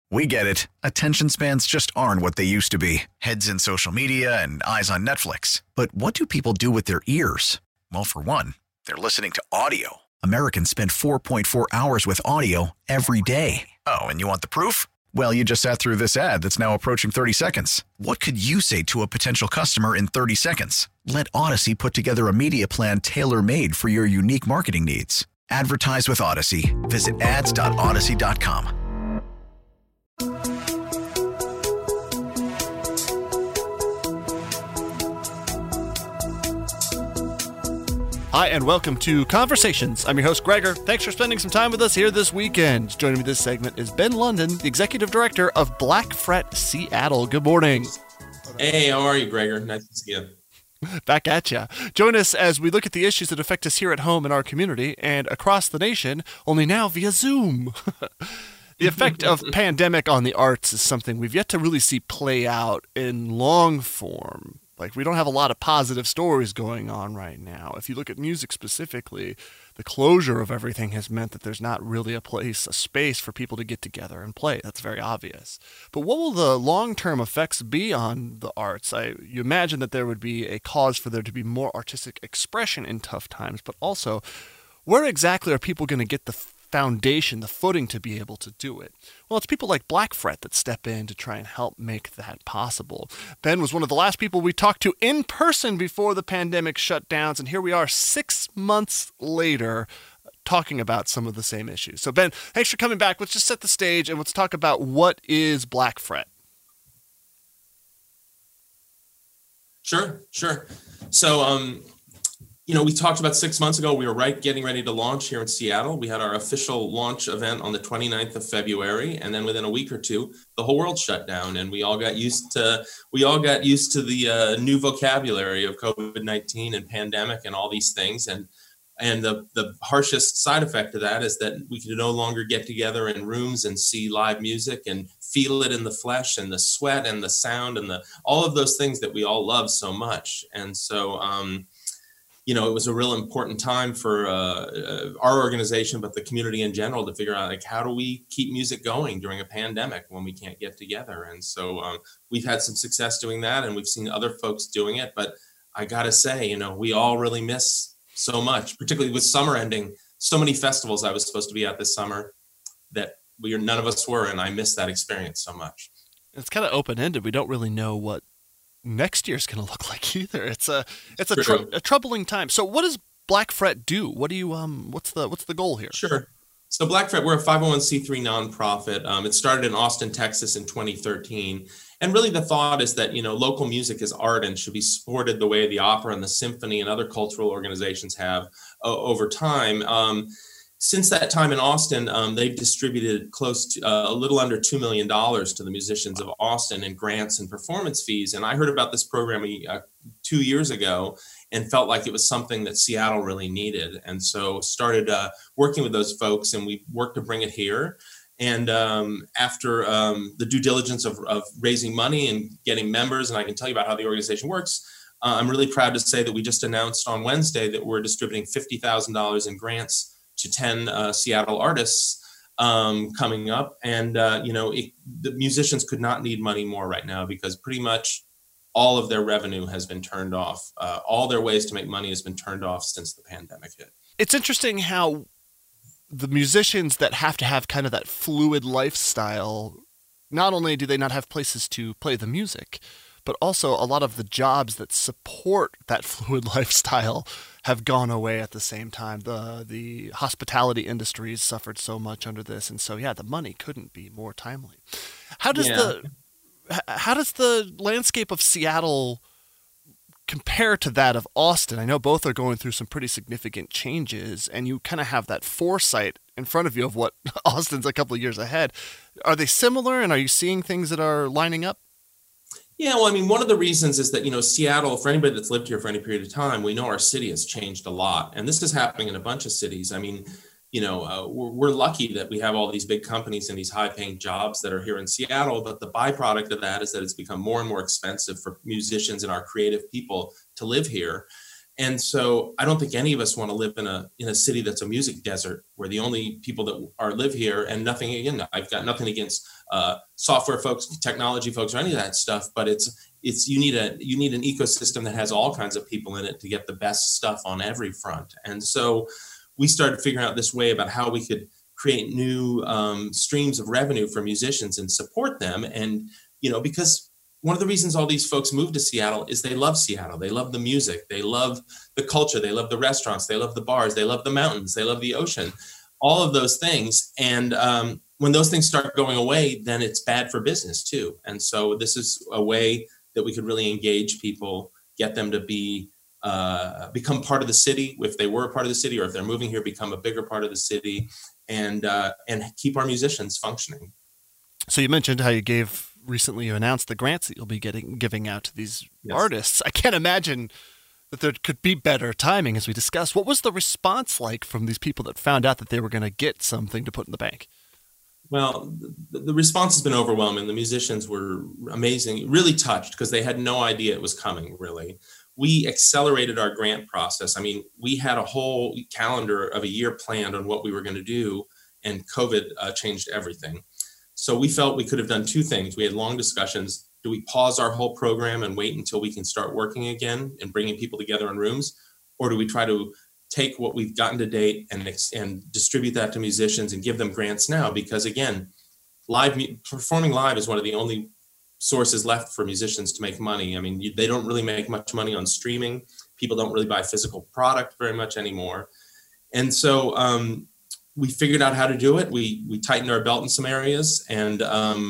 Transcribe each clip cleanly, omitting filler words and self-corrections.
We get it. Attention spans just aren't what they used to be. Heads in social media and eyes on Netflix. But what do people do with their ears? Well, for one, they're listening to audio. Americans spend 4.4 hours with audio every day. Oh, and you want the proof? Well, you just sat through this ad that's now approaching 30 seconds. What could you say to a potential customer in 30 seconds? Let Odyssey put together a media plan tailor-made for your unique marketing needs. Advertise with Odyssey. Visit ads.odyssey.com. Hi, and welcome to Conversations. I'm your host, Gregor. Thanks for spending some time with us here this weekend. Joining me this segment is Ben London, the Executive Director of Black Fret Seattle. Good morning. Hey, how are you, Gregor? Nice to see you. Back at ya. Join us as we look at the issues that affect us here at home in our community and across the nation, only now via Zoom. The effect of pandemic on the arts is something we've yet to really see play out in long form. Like, we don't have a lot of positive stories going on right now. If you look at music specifically, the closure of everything has meant that there's not really a space for people to get together and play. That's very obvious. But what will the long-term effects be on the arts? You imagine that there would be a cause for there to be more artistic expression in tough times, but also, where exactly are people going to get the foundation, the footing to be able to do it? Well, it's people like Black Fret that step in to try and help make that possible. Ben was one of the last people we talked to in person before the pandemic shutdowns, and here we are 6 months later talking about some of the same issues. So Ben, thanks for coming back. Let's just set the stage and let's talk about what is Black Fret. Sure. So, we talked about 6 months ago, we were getting ready to launch here in Seattle. We had our official launch event on the 29th of February. And then within a week or two, the whole world shut down and we all got used to the new vocabulary of COVID-19 and pandemic and all these things. And the harshest side effect of that is that we can no longer get together in rooms and see live music and feel it in the flesh and the sweat and the sound and all of those things that we all love so much. And so, it was a real important time for our organization, but the community in general, to figure out, how do we keep music going during a pandemic when we can't get together? And so we've had some success doing that, and we've seen other folks doing it. But I got to say, we all really miss so much, particularly with summer ending. So many festivals I was supposed to be at this summer that none of us were, and I miss that experience so much. It's kind of open-ended. We don't really know what next year's going to look like either. It's a troubling time. So what does Black Fret do? What do you what's the goal here? Sure. So Black Fret, we're a 501c3 nonprofit. It started in Austin, Texas in 2013. And really the thought is that, local music is art and should be supported the way the opera and the symphony and other cultural organizations have over time. Since that time in Austin, they've distributed close to a little under $2 million to the musicians of Austin in grants and performance fees. And I heard about this program 2 years ago and felt like it was something that Seattle really needed. And so started working with those folks, and we worked to bring it here. And after the due diligence of raising money and getting members, and I can tell you about how the organization works, I'm really proud to say that we just announced on Wednesday that we're distributing $50,000 in grants to 10 Seattle artists coming up. And, the musicians could not need money more right now because pretty much all of their revenue has been turned off. All their ways to make money has been turned off since the pandemic hit. It's interesting how the musicians that have to have kind of that fluid lifestyle, not only do they not have places to play the music, but also a lot of the jobs that support that fluid lifestyle have gone away at the same time. The hospitality industries suffered so much under this, and so the money couldn't be more timely. How does the landscape of Seattle compare to that of Austin? I know both are going through some pretty significant changes, and you kind of have that foresight in front of you of what Austin's a couple of years ahead. Are they similar, and are you seeing things that are lining up? Yeah, well, one of the reasons is that, Seattle, for anybody that's lived here for any period of time, we know our city has changed a lot. And this is happening in a bunch of cities. We're lucky that we have all these big companies and these high-paying jobs that are here in Seattle. But the byproduct of that is that it's become more and more expensive for musicians and our creative people to live here. And so I don't think any of us want to live in a city that's a music desert, where the only people that live here, and I've got nothing against software folks, technology folks, or any of that stuff. But you need an ecosystem that has all kinds of people in it to get the best stuff on every front. And so we started figuring out this way about how we could create new streams of revenue for musicians and support them. And, because one of the reasons all these folks moved to Seattle is they love Seattle. They love the music. They love the culture. They love the restaurants. They love the bars. They love the mountains. They love the ocean, all of those things. And when those things start going away, then it's bad for business too. And so this is a way that we could really engage people, get them to become part of the city if they were a part of the city, or if they're moving here, become a bigger part of the city, and keep our musicians functioning. So you mentioned how recently you announced the grants that you'll be giving out to these artists. I can't imagine that there could be better timing, as we discussed. What was the response like from these people that found out that they were going to get something to put in the bank? Well, the response has been overwhelming. The musicians were amazing, really touched, because they had no idea it was coming, really. We accelerated our grant process. I mean, we had a whole calendar of a year planned on what we were going to do, and COVID changed everything. So we felt we could have done two things. We had long discussions. Do we pause our whole program and wait until we can start working again and bringing people together in rooms? Or do we try to take what we've gotten to date and distribute that to musicians and give them grants now? Because again, performing live is one of the only sources left for musicians to make money. I mean, they don't really make much money on streaming. People don't really buy physical product very much anymore. And so we figured out how to do it. We tightened our belt in some areas, and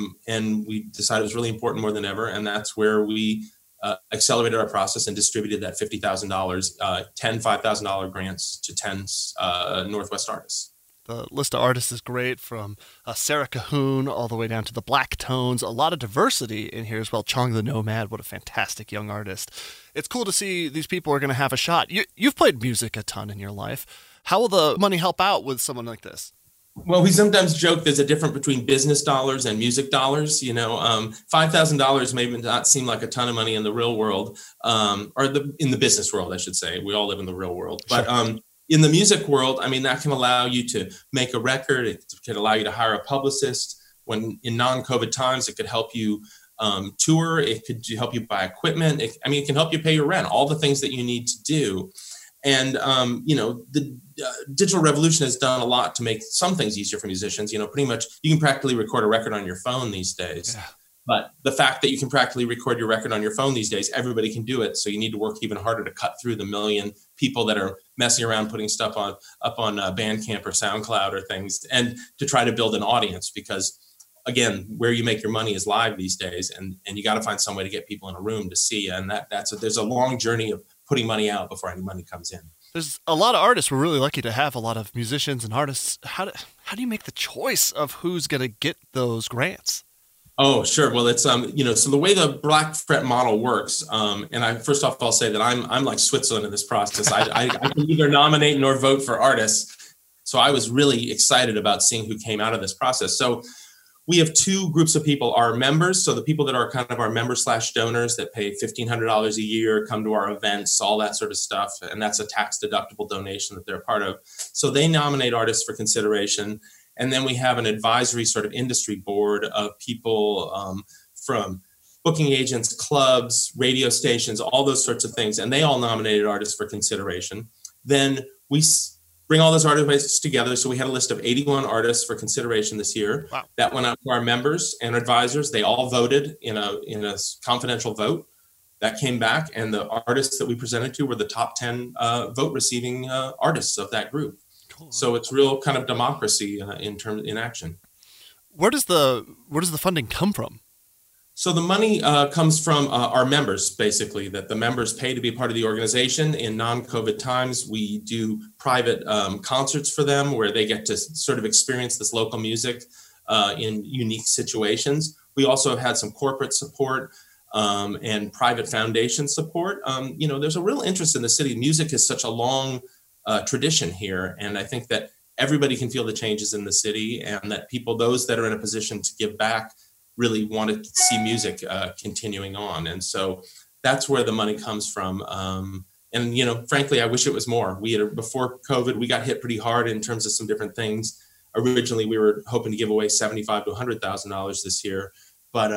we decided it was really important more than ever. And that's where we accelerated our process and distributed that $50,000, 10 $5,000 grants to 10 Northwest artists. The list of artists is great, from Sarah Cahoon all the way down to the Black Tones. A lot of diversity in here as well. Chong the Nomad, what a fantastic young artist. It's cool to see these people are going to have a shot. You've played music a ton in your life. How will the money help out with someone like this? Well, we sometimes joke there's a difference between business dollars and music dollars. $5,000 may not seem like a ton of money in the real world, in the business world, I should say. We all live in the real world. But Sure. In the music world, I mean, that can allow you to make a record. It can allow you to hire a publicist. When in non-COVID times, it could help you tour. It could help you buy equipment. It can help you pay your rent, all the things that you need to do. And, the digital revolution has done a lot to make some things easier for musicians. Pretty much you can practically record a record on your phone these days. Yeah. But the fact that you can practically record your record on your phone these days, everybody can do it. So you need to work even harder to cut through the million people that are messing around putting stuff up on Bandcamp or SoundCloud or things, and to try to build an audience. Because again, where you make your money is live these days, and you got to find some way to get people in a room to see you. And there's a long journey of putting money out before any money comes in. There's a lot of artists. We're really lucky to have a lot of musicians and artists. How do you make the choice of who's going to get those grants? Oh, sure. Well, it's, so the way the Black Fret model works, and first off, I'll say that I'm like Switzerland in this process. I can neither nominate nor vote for artists. So I was really excited about seeing who came out of this process. So we have two groups of people, our members. So the people that are kind of our member/donors that pay $1,500 a year, come to our events, all that sort of stuff. And that's a tax deductible donation that they're a part of. So they nominate artists for consideration. And then we have an advisory sort of industry board of people from booking agents, clubs, radio stations, all those sorts of things. And they all nominated artists for consideration. Then we bring all those artists together. So we had a list of 81 artists for consideration this year. Wow. That went out to our members and advisors. They all voted in a confidential vote. That came back, and the artists that we presented to were the top 10 vote receiving artists of that group. Cool. So it's real kind of democracy in action. Where does the funding come from? So the money comes from our members, basically, that the members pay to be part of the organization. In non-COVID times, we do private concerts for them where they get to sort of experience this local music in unique situations. We also have had some corporate support and private foundation support. There's a real interest in the city. Music is such a long tradition here. And I think that everybody can feel the changes in the city, and that those that are in a position to give back, really want to see music continuing on. And so that's where the money comes from. And frankly, I wish it was more. Before COVID, we got hit pretty hard in terms of some different things originally we were hoping to give away $75,000 to $100,000 this year, but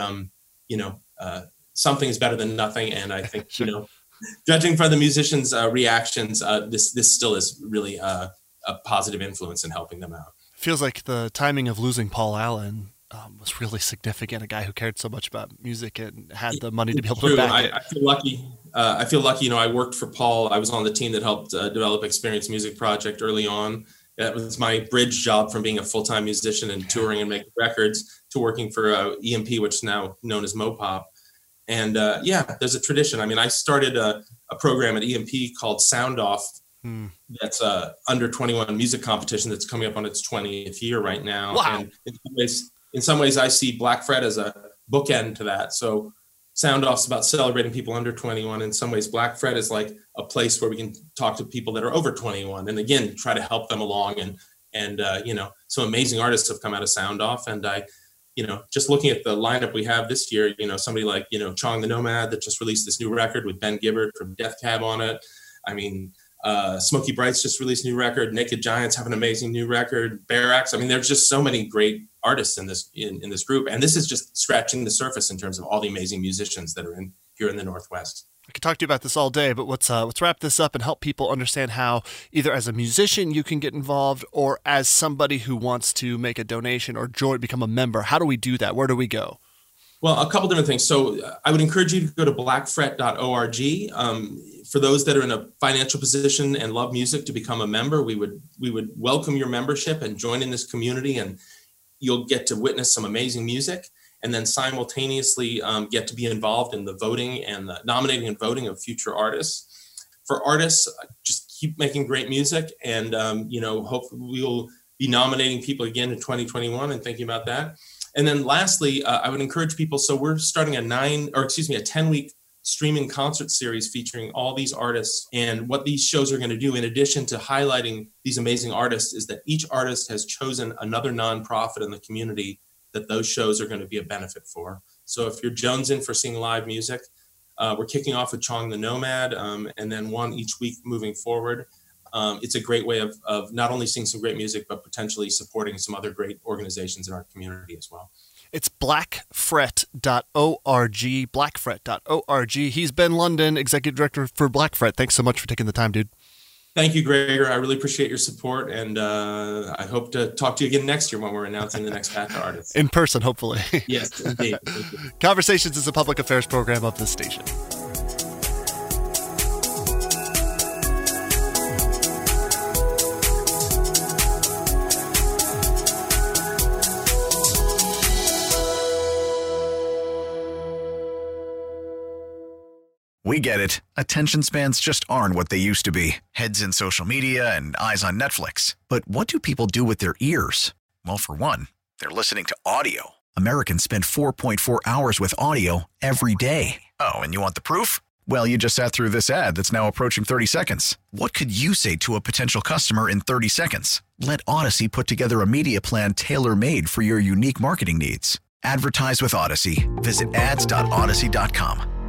something is better than nothing. And I think, judging from the musicians' reactions, this still is really a positive influence in helping them out. Feels like the timing of losing Paul Allen was really significant. A guy who cared so much about music and had the money to be able to back it. I feel lucky. I feel lucky. I worked for Paul. I was on the team that helped develop Experience Music Project early on. That was my bridge job from being a full-time musician and touring and making records to working for EMP, which is now known as Mopop. And there's a tradition. I mean, I started a program at EMP called Sound Off. That's a under 21 music competition that's coming up on its 20th year right now. Wow. And in some ways, I see Black Fret as a bookend to that. So Sound Off's about celebrating people under 21. In some ways, Black Fret is like a place where we can talk to people that are over 21, and again, try to help them along. And some amazing artists have come out of Sound Off, and I, just looking at the lineup we have this year, somebody like Chong the Nomad that just released this new record with Ben Gibbard from Death Cab on it. I mean, Smokey Brights just released a new record. Naked Giants have an amazing new record. Barracks. I mean, there's just so many great artists in this group, and this is just scratching the surface in terms of all the amazing musicians that are here in the Northwest. I could talk to you about this all day, but let's wrap this up and help people understand how either as a musician you can get involved, or as somebody who wants to make a donation or become a member. How do we do that? Where do we go? Well, a couple different things. So I would encourage you to go to blackfret.org. For those that are in a financial position and love music to become a member, we would welcome your membership and join in this community, and you'll get to witness some amazing music, and then simultaneously get to be involved in the voting and the nominating and voting of future artists. For artists, just keep making great music, and hopefully we'll be nominating people again in 2021 and thinking about that. And then lastly, I would encourage people. So we're starting a 10-week streaming concert series featuring all these artists. And what these shows are going to do, in addition to highlighting these amazing artists, is that each artist has chosen another nonprofit in the community that those shows are going to be a benefit for. So if you're jonesing for seeing live music, we're kicking off with Chong the Nomad, and then one each week moving forward. It's a great way of not only seeing some great music, but potentially supporting some other great organizations in our community as well. It's blackfret.org, blackfret.org. He's Ben London, Executive Director for Black Fret. Thanks so much for taking the time, dude. Thank you, Gregor. I really appreciate your support, and I hope to talk to you again next year when we're announcing the next batch of artists. In person, hopefully. Yes, indeed. Conversations is a public affairs program of this station. We get it. Attention spans just aren't what they used to be. Heads in social media and eyes on Netflix. But what do people do with their ears? Well, for one, they're listening to audio. Americans spend 4.4 hours with audio every day. Oh, and you want the proof? Well, you just sat through this ad that's now approaching 30 seconds. What could you say to a potential customer in 30 seconds? Let Odyssey put together a media plan tailor-made for your unique marketing needs. Advertise with Odyssey. Visit ads.odyssey.com.